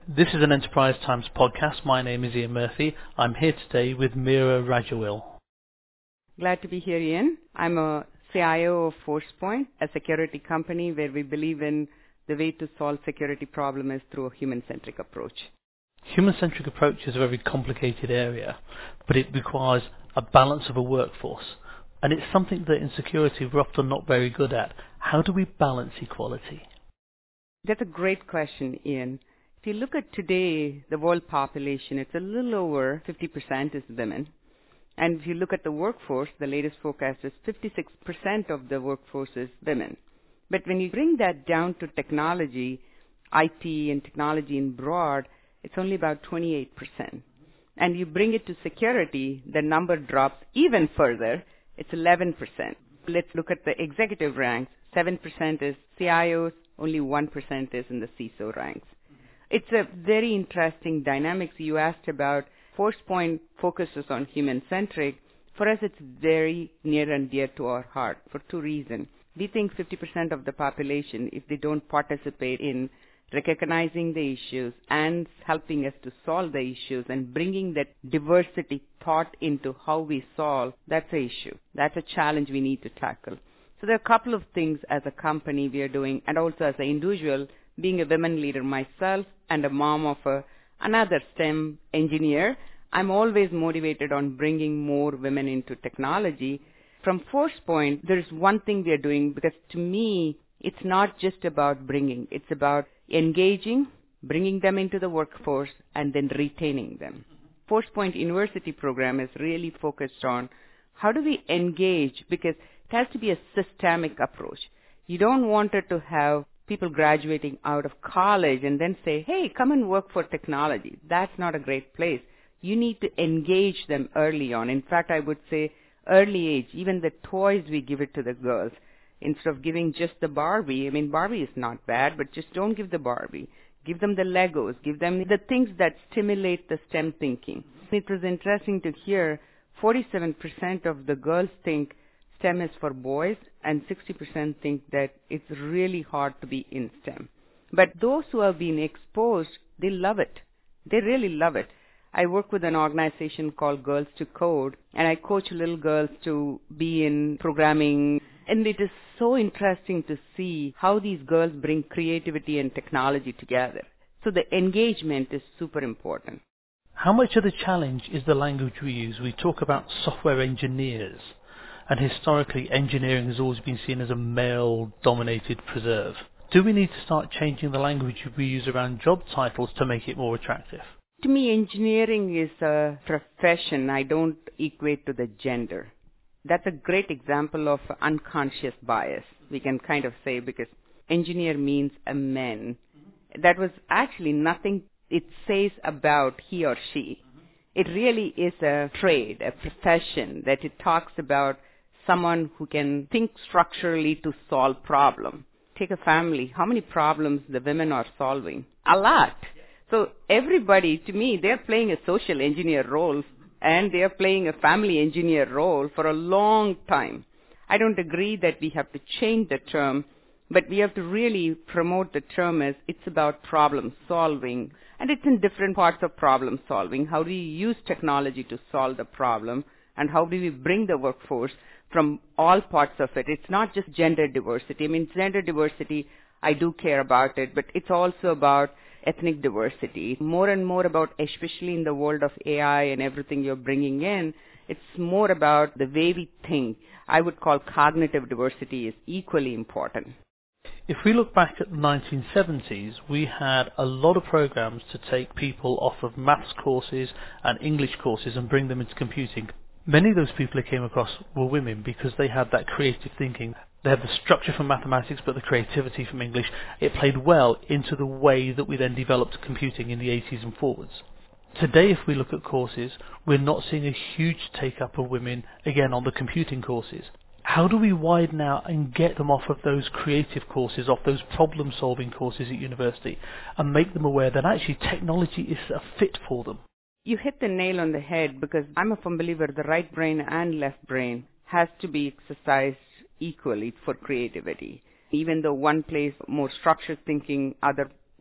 This is an Enterprise Times podcast. My name is Ian Murphy. I'm here today with Meera Rajawil. Glad to be here, Ian. I'm a CIO of ForcePoint, a security company where we believe in the way to solve security problem is through a human-centric approach. Human-centric approach is a very complicated area, but it requires a balance of a workforce. And it's something that in security we're often not very good at. How do we balance equality? That's a great question, Ian. If you look at today, the world population, it's a little over 50% is women. And if you look at the workforce, the latest forecast is 56% of the workforce is women. But when you bring that down to technology, IT and technology in broad, it's only about 28%. And you bring it to security, the number drops even further. It's 11%. Let's look at the executive ranks. 7% is CIOs, only 1% is in the CISO ranks. It's a very interesting dynamics. You asked about ForcePoint focuses on human-centric. For us, it's very near and dear to our heart for two reasons. We think 50% of the population, if they don't participate in recognizing the issues and helping us to solve the issues and bringing that diversity thought into how we solve, that's an issue. That's a challenge we need to tackle. So there are a couple of things as a company we are doing, and also as an individual, being a women leader myself and a mom of another STEM engineer, I'm always motivated on bringing more women into technology. From ForcePoint, there's one thing we are doing, because to me, it's not just about bringing, it's about engaging, bringing them into the workforce, and then retaining them. ForcePoint University program is really focused on how do we engage, because it has to be a systemic approach. You don't want it to have people graduating out of college and then say, hey, come and work for technology. That's not a great place. You need to engage them early on. In fact, I would say early age, even the toys we give it to the girls. Instead of giving just the Barbie, Barbie is not bad, but just don't give the Barbie. Give them the Legos. Give them the things that stimulate the STEM thinking. It was interesting to hear 47% of the girls think STEM is for boys, and 60% think that it's really hard to be in STEM. But those who have been exposed, they love it. They really love it. I work with an organization called Girls to Code, and I coach little girls to be in programming. And it is so interesting to see how these girls bring creativity and technology together. So the engagement is super important. How much of the challenge is the language we use? We talk about software engineers, and historically engineering has always been seen as a male-dominated preserve. Do we need to start changing the language we use around job titles to make it more attractive? To me, engineering is a profession. I don't equate to the gender. That's a great example of unconscious bias, we can kind of say, because engineer means a man. That was actually nothing it says about he or she. It really is a trade, a profession, that it talks about someone who can think structurally to solve problem. Take a family. How many problems the women are solving? A lot. So everybody, to me, they're playing a social engineer role, and they're playing a family engineer role for a long time. I don't agree that we have to change the term, but we have to really promote the term as it's about problem solving. And it's in different parts of problem solving. How do you use technology to solve the problem? And how do we bring the workforce from all parts of it? It's not just gender diversity. Gender diversity, I do care about it, but it's also about ethnic diversity. More and more about, especially in the world of AI and everything you're bringing in, it's more about the way we think. I would call cognitive diversity is equally important. If we look back at the 1970s, we had a lot of programs to take people off of maths courses and English courses and bring them into computing. Many of those people who came across were women because they had that creative thinking. They had the structure from mathematics but the creativity from English. It played well into the way that we then developed computing in the 80s and forwards. Today, if we look at courses, we're not seeing a huge take-up of women, again, on the computing courses. How do we widen out and get them off of those creative courses, off those problem-solving courses at university, and make them aware that actually technology is a fit for them? You hit the nail on the head, because I'm a firm believer the right brain and left brain has to be exercised equally for creativity. Even though one plays more structured thinking, other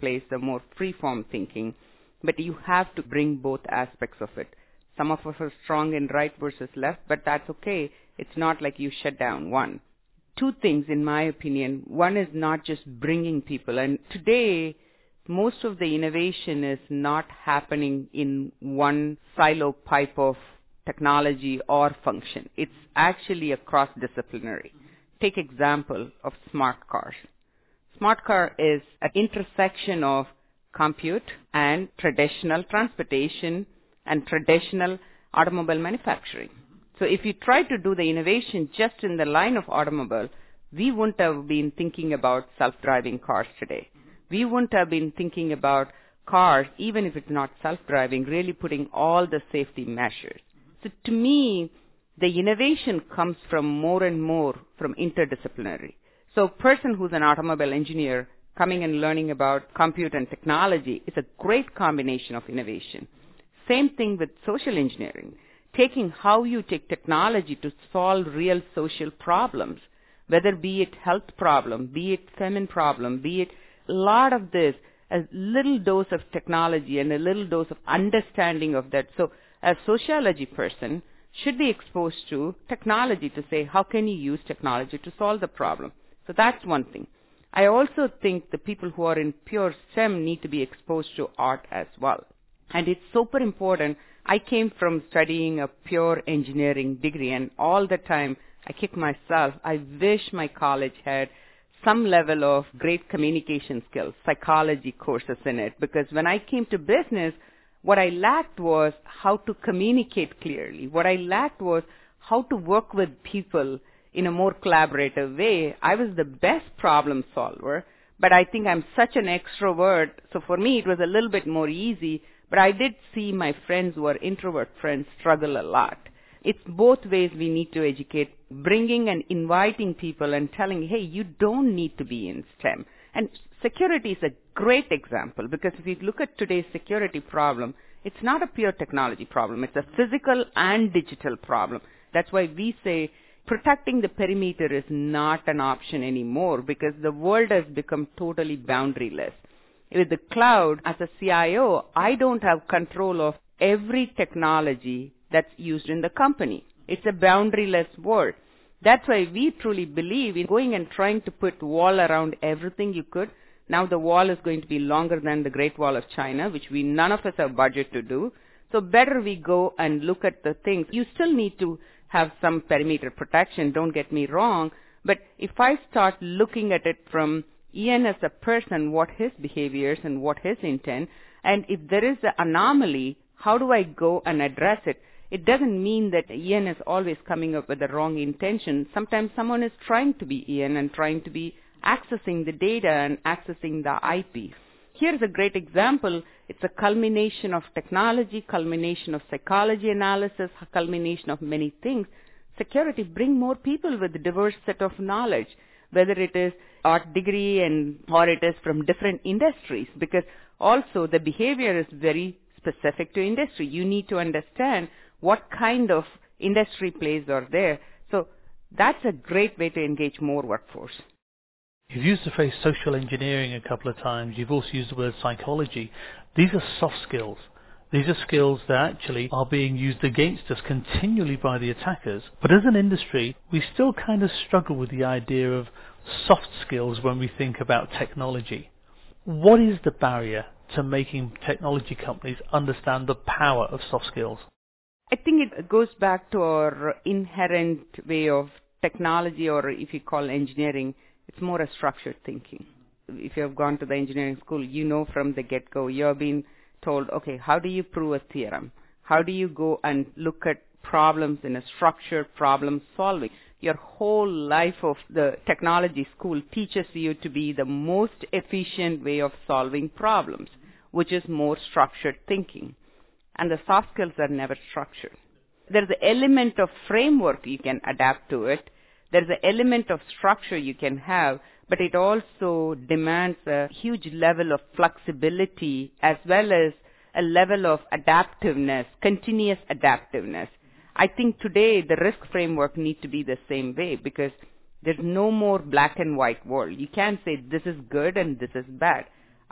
place, the more free-form thinking. But you have to bring both aspects of it. Some of us are strong in right versus left, but that's okay. It's not like you shut down one. Two things, in my opinion. One is not just bringing people. And today, most of the innovation is not happening in one silo pipe of technology or function. It's actually a cross-disciplinary. Take example of smart cars. Smart car is an intersection of compute and traditional transportation and traditional automobile manufacturing. So if you try to do the innovation just in the line of automobile, we wouldn't have been thinking about self-driving cars today. We wouldn't have been thinking about cars, even if it's not self-driving, really putting all the safety measures. So to me, the innovation comes from more and more from interdisciplinary. So a person who's an automobile engineer coming and learning about compute and technology is a great combination of innovation. Same thing with social engineering, taking how you take technology to solve real social problems, whether be it health problem, be it famine problem, be it a lot of this, a little dose of technology and a little dose of understanding of that. So a sociology person should be exposed to technology to say, how can you use technology to solve the problem? So that's one thing. I also think the people who are in pure STEM need to be exposed to art as well. And it's super important. I came from studying a pure engineering degree, and all the time I kick myself. I wish my college had some level of great communication skills, psychology courses in it, because when I came to business, what I lacked was how to communicate clearly. What I lacked was how to work with people in a more collaborative way. I was the best problem solver, but I think I'm such an extrovert, so for me it was a little bit more easy. But I did see my friends who are introvert friends struggle a lot. It's both ways we need to educate, bringing and inviting people and telling, hey, you don't need to be in STEM. And security is a great example, because if you look at today's security problem, it's not a pure technology problem. It's a physical and digital problem. That's why we say protecting the perimeter is not an option anymore, because the world has become totally boundaryless. With the cloud, as a CIO, I don't have control of every technology that's used in the company. It's a boundaryless world. That's why we truly believe in going and trying to put wall around everything you could. Now the wall is going to be longer than the Great Wall of China, which none of us have budget to do. So better we go and look at the things. You still need to have some perimeter protection, don't get me wrong. But if I start looking at it from Ian as a person, what his behaviors and what his intent, and if there is an anomaly, how do I go and address it? It doesn't mean that Ian is always coming up with the wrong intention. Sometimes someone is trying to be Ian and trying to be accessing the data and accessing the IP. Here's a great example. It's a culmination of technology, culmination of psychology analysis, culmination of many things. Security, bring more people with a diverse set of knowledge, whether it is art degree or it is from different industries, because also the behavior is very specific to industry. You need to understand what kind of industry plays are there. So that's a great way to engage more workforce. You've used the phrase social engineering a couple of times. You've also used the word psychology. These are soft skills. These are skills that actually are being used against us continually by the attackers. But as an industry, we still kind of struggle with the idea of soft skills when we think about technology. What is the barrier to making technology companies understand the power of soft skills? I think it goes back to our inherent way of technology, or if you call engineering, it's more a structured thinking. If you have gone to the engineering school, you know from the get-go, you're being told, okay, how do you prove a theorem? How do you go and look at problems in a structured problem solving? Your whole life of the technology school teaches you to be the most efficient way of solving problems, which is more structured thinking. And the soft skills are never structured. There's an element of framework you can adapt to it. There's an element of structure you can have, but it also demands a huge level of flexibility as well as a level of adaptiveness, continuous adaptiveness. I think today the risk framework needs to be the same way, because there's no more black and white world. You can't say this is good and this is bad.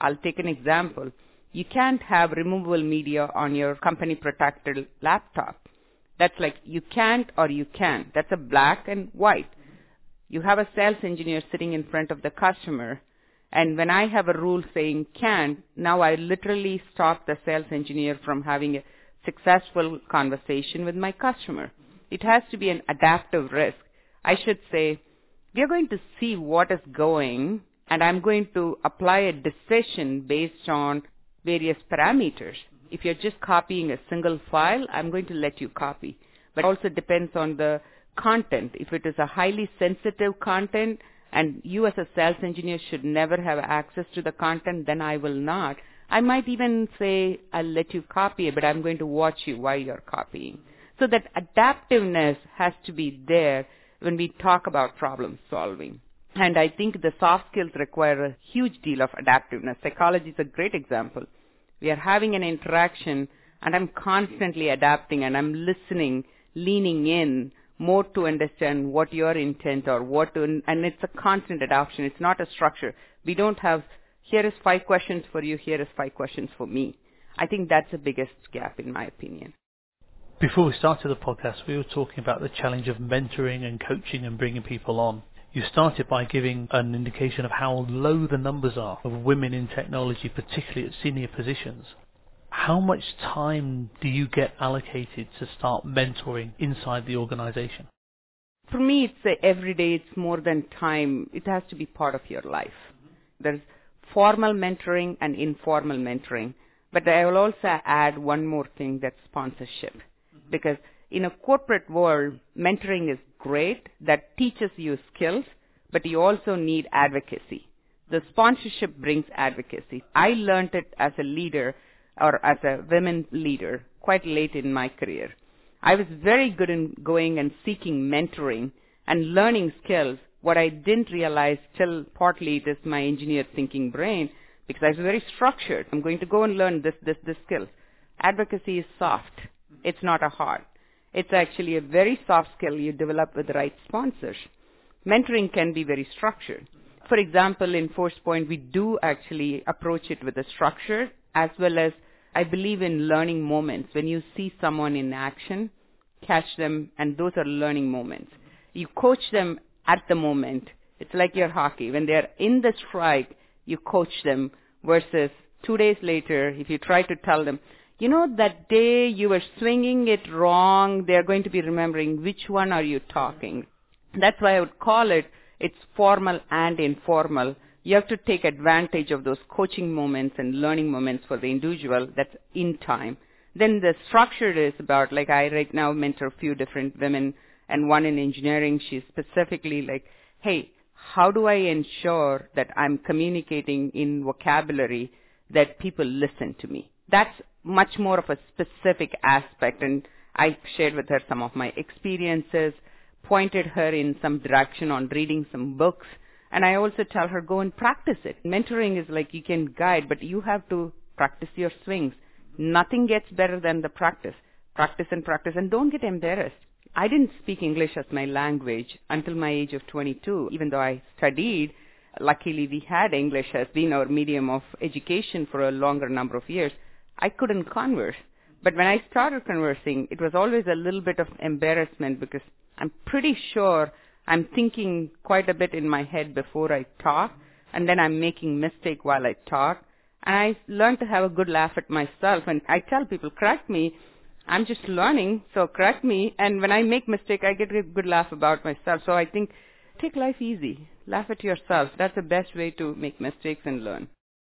I'll take an example. You can't have removable media on your company protected laptop. That's like you can't or you can. That's a black and white. You have a sales engineer sitting in front of the customer, and when I have a rule saying can, now I literally stop the sales engineer from having a successful conversation with my customer. It has to be an adaptive risk. I should say, we are going to see what is going, and I'm going to apply a decision based on various parameters. If you're just copying a single file, I'm going to let you copy. But it also depends on the content. If it is a highly sensitive content and you as a sales engineer should never have access to the content, then I will not. I might even say, I'll let you copy it, but I'm going to watch you while you're copying. So that adaptiveness has to be there when we talk about problem solving. And I think the soft skills require a huge deal of adaptiveness. Psychology is a great example. We are having an interaction, and I'm constantly adapting, and I'm listening, leaning in more to understand what your intent or and it's a constant adoption. It's not a structure. We don't have, here is 5 questions for you, here is 5 questions for me. I think that's the biggest gap in my opinion. Before we started the podcast, we were talking about the challenge of mentoring and coaching and bringing people on. You started by giving an indication of how low the numbers are of women in technology, particularly at senior positions. How much time do you get allocated to start mentoring inside the organization? For me, it's every day. It's more than time. It has to be part of your life. There's formal mentoring and informal mentoring. But I will also add one more thing, that's sponsorship. Because in a corporate world, mentoring is great. That teaches you skills, but you also need advocacy. The sponsorship brings advocacy. I learned it as a leader or as a women leader quite late in my career. I was very good in going and seeking mentoring and learning skills. What I didn't realize till partly it is my engineer thinking brain, because I was very structured. I'm going to go and learn this skill. Advocacy is soft. It's not a hard. It's actually a very soft skill you develop with the right sponsors. Mentoring can be very structured. For example, in ForcePoint, we do actually approach it with a structure, as well as I believe in learning moments. When you see someone in action, catch them, and those are learning moments. You coach them at the moment. It's like your hockey. When they're in the strike, you coach them, versus 2 days later, if you try to tell them, you know, that day you were swinging it wrong, they're going to be remembering which one are you talking. That's why I would call it's formal and informal. You have to take advantage of those coaching moments and learning moments for the individual that's in time. Then the structure is about, like I right now mentor a few different women, and one in engineering, she's specifically like, hey, how do I ensure that I'm communicating in vocabulary that people listen to me? That's much more of a specific aspect, and I shared with her some of my experiences, pointed her in some direction on reading some books, and I also tell her, go and practice it. Mentoring is like you can guide, but you have to practice your swings. Nothing gets better than the practice. Practice, and don't get embarrassed. I didn't speak English as my language until my age of 22, even though I studied. Luckily, we had English as being our medium of education for a longer number of years. I couldn't converse. But when I started conversing, it was always a little bit of embarrassment, because I'm pretty sure I'm thinking quite a bit in my head before I talk, and then I'm making mistake while I talk. And I learned to have a good laugh at myself. And I tell people, correct me. I'm just learning, so correct me. And when I make mistake, I get a good laugh about myself. So I think, take life easy. Laugh at yourself. That's the best way to make mistakes and learn.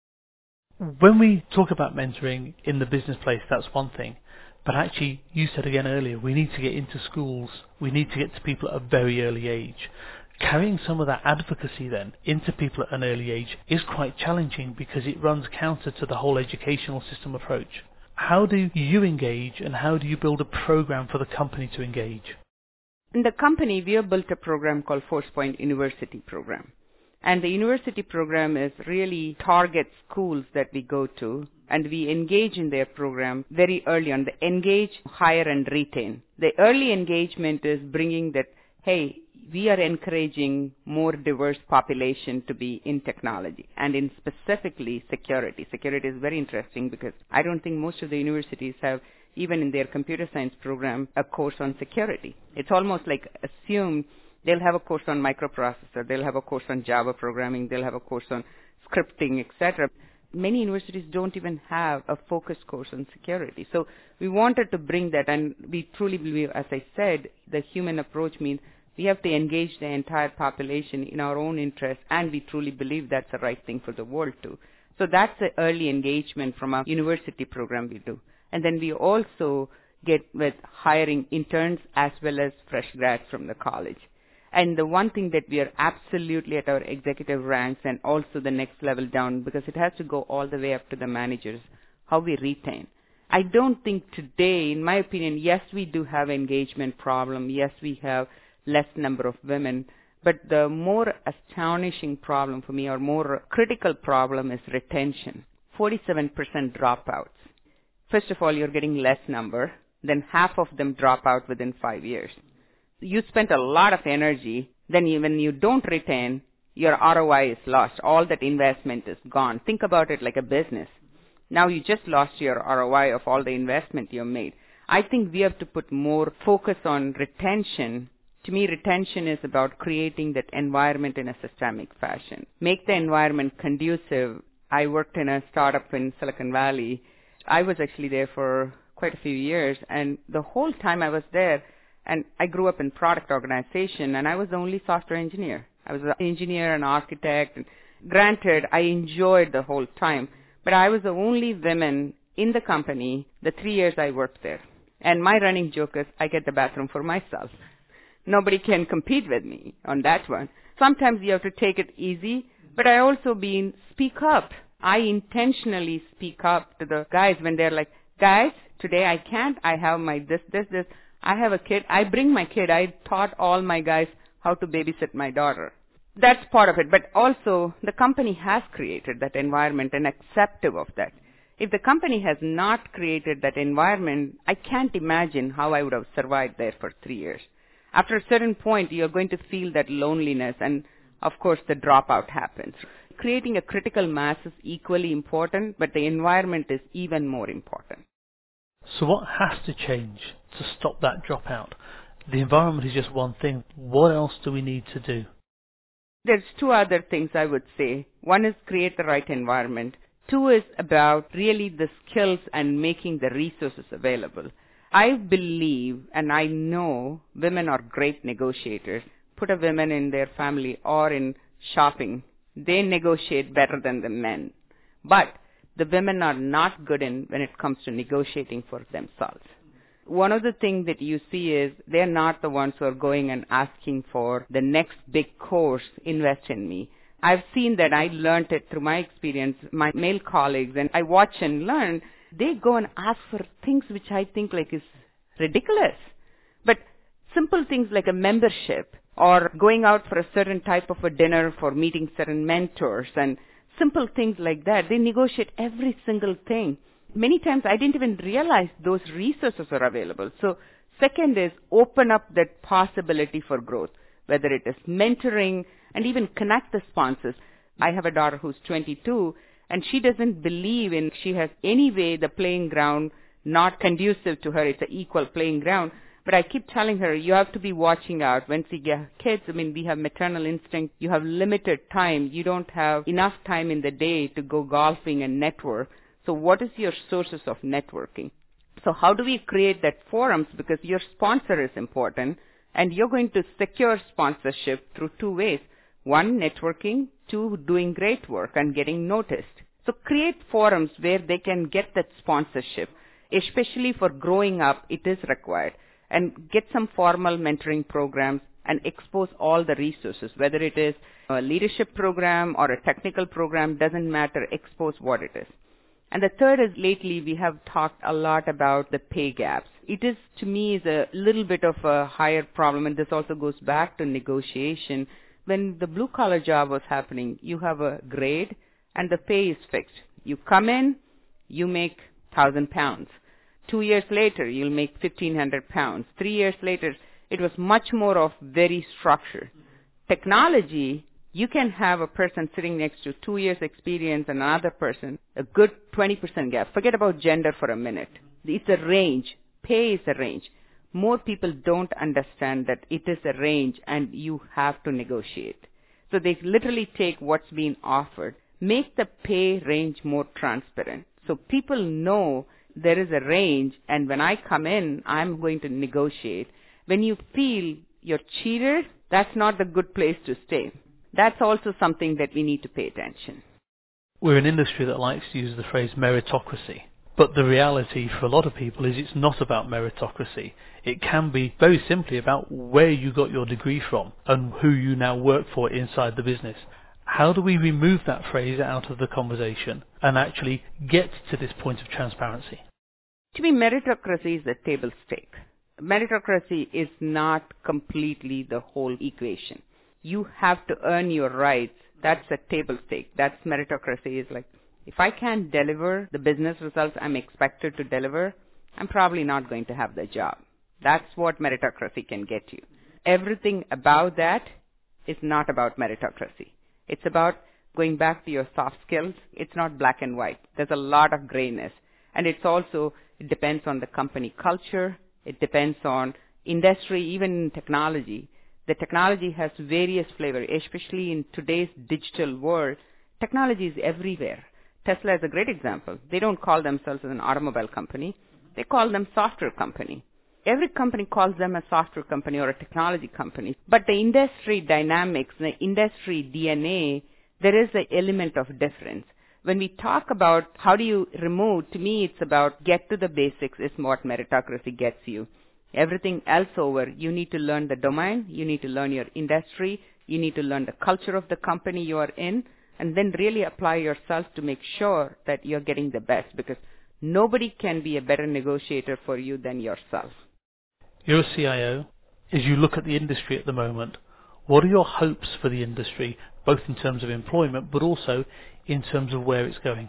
When we talk about mentoring in the business place, that's one thing. But actually, you said again earlier, we need to get into schools. We need to get to people at a very early age. Carrying some of that advocacy then into people at an early age is quite challenging, because it runs counter to the whole educational system approach. How do you engage, and how do you build a program for the company to engage? In the company, we have built a program called ForcePoint University Program. And the university program is really target schools that we go to, and we engage in their program very early on. The engage, hire, and retain. The early engagement is bringing that, hey, we are encouraging more diverse population to be in technology and in specifically security. Security is very interesting because I don't think most of the universities have, even in their computer science program, a course on security. It's almost like assumed they'll have a course on microprocessor, they'll have a course on Java programming, they'll have a course on scripting, etc. Many universities don't even have a focused course on security. So we wanted to bring that, and we truly believe, as I said, the human approach means we have to engage the entire population in our own interest, and we truly believe that's the right thing for the world too. So that's the early engagement from our university program we do. And then we also get with hiring interns as well as fresh grads from the college. And the one thing that we are absolutely at our executive ranks and also the next level down, because it has to go all the way up to the managers, how we retain. I don't think today, in my opinion, yes, we do have engagement problem. Yes, we have less number of women. But the more astonishing problem for me, or more critical problem, is retention. 47% dropouts. First of all, you're getting less number. Then half of them drop out within 5 years. You spent a lot of energy, then when you don't retain, your ROI is lost. All that investment is gone. Think about it like a business. Now you just lost your ROI of all the investment you made. I think we have to put more focus on retention. To me, retention is about creating that environment in a systemic fashion. Make the environment conducive. I worked in a startup in Silicon Valley. I was actually there for quite a few years, and the whole time I was there, and I grew up in product organization, and I was the only software engineer. I was an engineer and architect. And granted, I enjoyed the whole time, but I was the only woman in the company the 3 years I worked there. And my running joke is I get the bathroom for myself. Nobody can compete with me on that one. Sometimes you have to take it easy, but I also speak up. I intentionally speak up to the guys when they're like, guys, today I can't. I have my this. I have a kid. I bring my kid. I taught all my guys how to babysit my daughter. That's part of it. But also, the company has created that environment and acceptive of that. If the company has not created that environment, I can't imagine how I would have survived there for 3 years. After a certain point, you're going to feel that loneliness, and of course, the dropout happens. Creating a critical mass is equally important, but the environment is even more important. So what has to change to stop that dropout? The environment is just one thing. What else do we need to do? There's two other things I would say. One is create the right environment. Two is about really the skills and making the resources available. I believe and I know women are great negotiators. Put a woman in their family or in shopping. They negotiate better than the men. But the women are not good when it comes to negotiating for themselves. One of the things that you see is they're not the ones who are going and asking for the next big course, invest in me. I've seen that. I learned it through my experience, my male colleagues, and I watch and learn. They go and ask for things which I think like is ridiculous. But simple things like a membership or going out for a certain type of a dinner for meeting certain mentors and simple things like that. They negotiate every single thing. Many times I didn't even realize those resources are available. So second is open up that possibility for growth, whether it is mentoring and even connect the sponsors. I have a daughter who's 22 and she doesn't believe she has any way the playing ground not conducive to her. It's an equal playing ground. But I keep telling her, you have to be watching out. Once you get kids, we have maternal instinct. You have limited time. You don't have enough time in the day to go golfing and network. So what is your sources of networking? So how do we create that forums? Because your sponsor is important, and you're going to secure sponsorship through two ways. One, networking. Two, doing great work and getting noticed. So create forums where they can get that sponsorship. Especially for growing up, it is required. And get some formal mentoring programs and expose all the resources, whether it is a leadership program or a technical program, doesn't matter, expose what it is. And the third is lately we have talked a lot about the pay gaps. It is, to me, is a little bit of a higher problem, and this also goes back to negotiation. When the blue-collar job was happening, you have a grade and the pay is fixed. You come in, you make 1,000 pounds. 2 years later, you'll make 1,500 pounds. 3 years later, It was much more of very structured. Technology, you can have a person sitting next to 2 years experience and another person, a good 20% gap. Forget about gender for a minute. It's a range. Pay is a range. More people don't understand that it is a range and you have to negotiate. So they literally take what's being offered, make the pay range more transparent. So people know there is a range, and when I come in, I'm going to negotiate. When you feel you're cheated, that's not the good place to stay. That's also something that we need to pay attention. We're an industry that likes to use the phrase meritocracy. But the reality for a lot of people is it's not about meritocracy. It can be very simply about where you got your degree from and who you now work for inside the business. How do we remove that phrase out of the conversation and actually get to this point of transparency? To me, meritocracy is a table stake. Meritocracy is not completely the whole equation. You have to earn your rights. That's a table stake. That's meritocracy is like, if I can't deliver the business results I'm expected to deliver, I'm probably not going to have the job. That's what meritocracy can get you. Everything about that is not about meritocracy. It's about going back to your soft skills. It's not black and white. There's a lot of grayness. And it's also, it depends on the company culture. It depends on industry, even in technology. The technology has various flavors, especially in today's digital world. Technology is everywhere. Tesla is a great example. They don't call themselves an automobile company. They call them software company. Every company calls them a software company or a technology company. But the industry dynamics, the industry DNA, there is an element of difference. When we talk about how do you remove, to me it's about get to the basics is what meritocracy gets you. Everything else over, you need to learn the domain, you need to learn your industry, you need to learn the culture of the company you are in, and then really apply yourself to make sure that you're getting the best, because nobody can be a better negotiator for you than yourself. You're a CIO. As you look at the industry at the moment, what are your hopes for the industry, both in terms of employment, but also in terms of where it's going?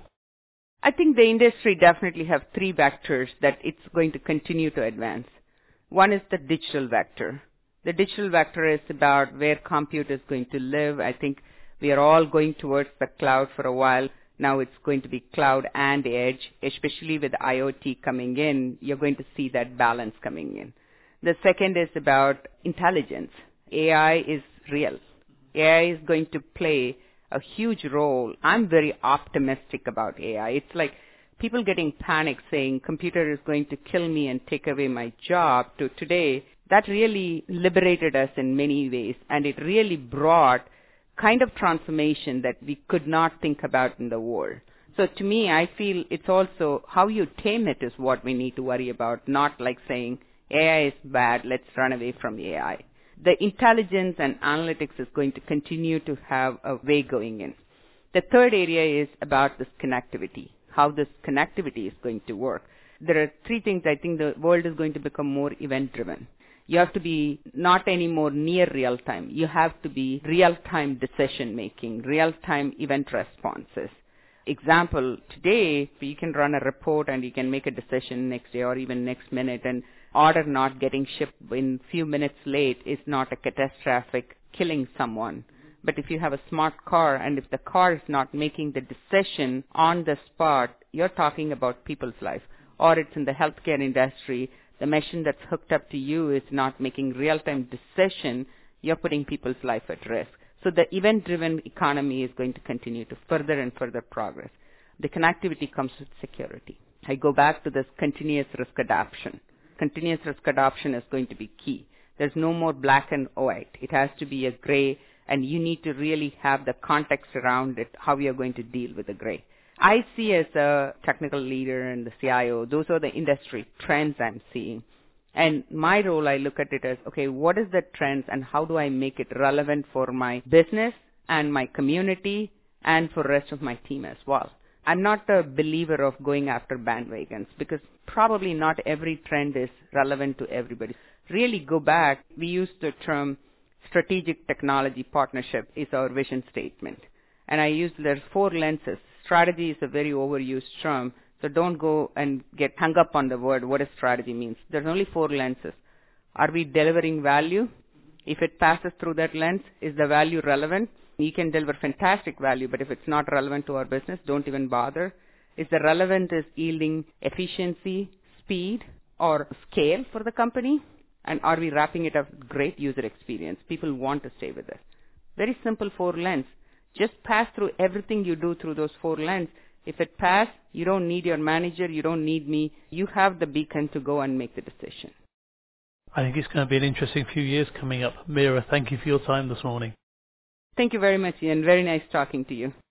I think the industry definitely have three vectors that it's going to continue to advance. One is the digital vector. The digital vector is about where compute is going to live. I think we are all going towards the cloud for a while. Now it's going to be cloud and edge, especially with IoT coming in. You're going to see that balance coming in. The second is about intelligence. AI is real. AI is going to play a huge role. I'm very optimistic about AI. It's like people getting panicked saying computer is going to kill me and take away my job to today. That really liberated us in many ways, and it really brought kind of transformation that we could not think about in the world. So to me, I feel it's also how you tame it is what we need to worry about, not like saying AI is bad, let's run away from AI. The intelligence and analytics is going to continue to have a way going in. The third area is about this connectivity, how this connectivity is going to work. There are three things. I think the world is going to become more event-driven. You have to be not anymore near real-time. You have to be real-time decision-making, real-time event responses. Example, today, you can run a report and you can make a decision next day or even next minute, and order not getting shipped in few minutes late is not a catastrophic killing someone. But if you have a smart car and if the car is not making the decision on the spot, you're talking about people's life. Or it's in the healthcare industry, the machine that's hooked up to you is not making real-time decision, you're putting people's life at risk. So the event-driven economy is going to continue to further and further progress. The connectivity comes with security. I go back to this continuous risk adoption. Continuous risk adoption is going to be key. There's no more black and white. It has to be a gray, and you need to really have the context around it, how you're going to deal with the gray. I see as a technical leader and the CIO, those are the industry trends I'm seeing. And my role, I look at it as, okay, what is the trends and how do I make it relevant for my business and my community and for the rest of my team as well. I'm not a believer of going after bandwagons because probably not every trend is relevant to everybody. Really go back, we use the term strategic technology partnership is our vision statement. And I use there's 4 lenses. Strategy is a very overused term, so don't go and get hung up on the word what does strategy means. There's only 4 lenses. Are we delivering value? If it passes through that lens, is the value relevant? You can deliver fantastic value, but if it's not relevant to our business, don't even bother. Is the relevant is yielding efficiency, speed, or scale for the company? And are we wrapping it up with great user experience? People want to stay with us. Very simple 4 lens. Just pass through everything you do through those 4 lens. If it passes, you don't need your manager, you don't need me. You have the beacon to go and make the decision. I think it's going to be an interesting few years coming up. Meera, thank you for your time this morning. Thank you very much, Ian. Very nice talking to you.